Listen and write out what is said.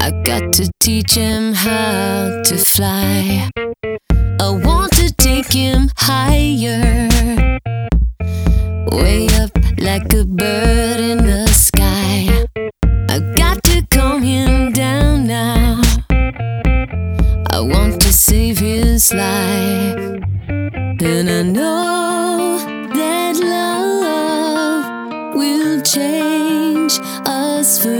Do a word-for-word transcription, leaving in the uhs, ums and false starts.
I got to teach him how to fly. I want to take him higher, way up like a bird in the sky. I got to calm him down now. I want to save his life, and I know that love will change us forever.